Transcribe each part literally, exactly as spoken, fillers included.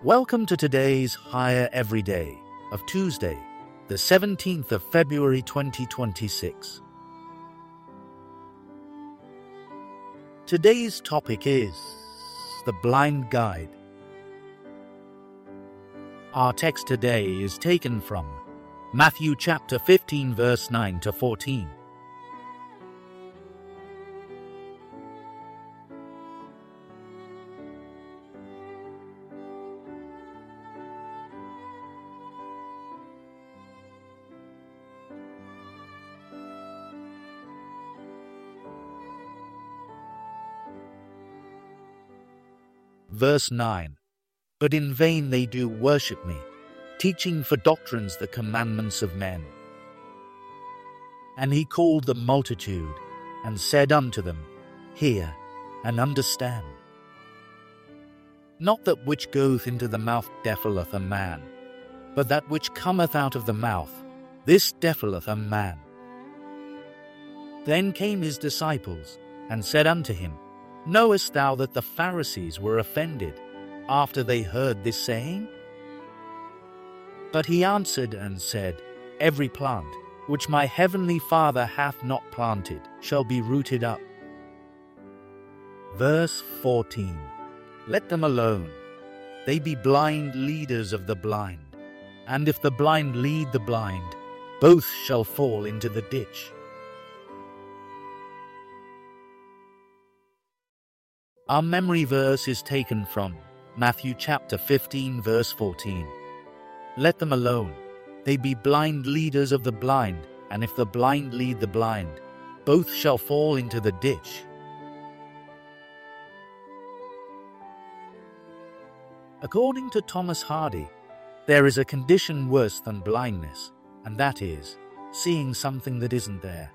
Welcome to today's Higher Everyday of Tuesday, the seventeenth of February twenty twenty-six. Today's topic is the blind guide. Our text today is taken from Matthew chapter fifteen, verse nine to fourteen. Verse nine. But in vain they do worship me, teaching for doctrines the commandments of men. And he called the multitude, and said unto them, Hear, and understand. Not that which goeth into the mouth defileth a man, but that which cometh out of the mouth, this defileth a man. Then came his disciples, and said unto him, Knowest thou that the Pharisees were offended after they heard this saying? But he answered and said, Every plant which my heavenly Father hath not planted shall be rooted up. Verse fourteen. Let them alone. They be blind leaders of the blind. And if the blind lead the blind, both shall fall into the ditch. Our memory verse is taken from Matthew chapter fifteen, verse fourteen. Let them alone. They be blind leaders of the blind, and if the blind lead the blind, both shall fall into the ditch. According to Thomas Hardy, there is a condition worse than blindness, and that is seeing something that isn't there.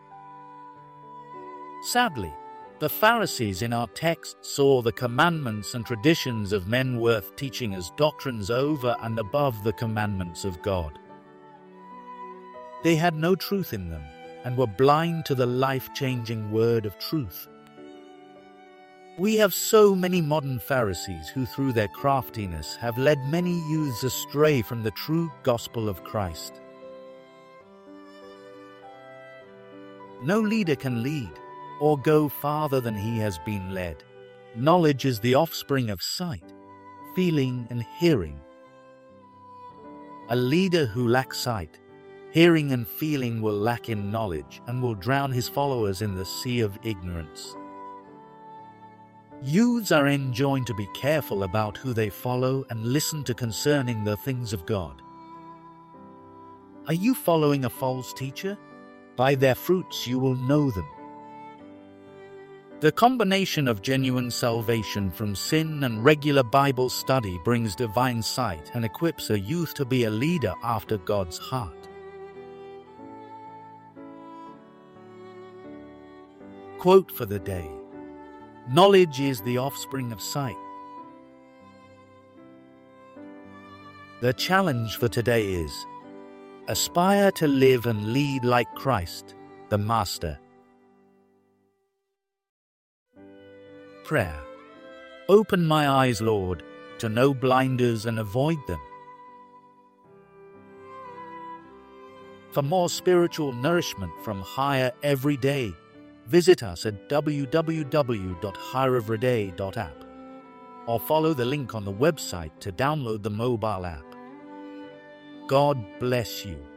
Sadly, the Pharisees in our text saw the commandments and traditions of men worth teaching as doctrines over and above the commandments of God. They had no truth in them and were blind to the life-changing word of truth. We have so many modern Pharisees who through their craftiness have led many youths astray from the true gospel of Christ. No leader can lead or go farther than he has been led. Knowledge is the offspring of sight, feeling, and hearing. A leader who lacks sight, hearing, and feeling will lack in knowledge and will drown his followers in the sea of ignorance. Youths are enjoined to be careful about who they follow and listen to concerning the things of God. Are you following a false teacher? By their fruits you will know them. The combination of genuine salvation from sin and regular Bible study brings divine sight and equips a youth to be a leader after God's heart. Quote for the day. Knowledge is the offspring of sight. The challenge for today is, aspire to live and lead like Christ, the Master. Prayer. Open my eyes, Lord, to know blinders and avoid them. For more spiritual nourishment from Higher Every Day, visit us at w w w dot higher every day dot app or follow the link on the website to download the mobile app. God bless you.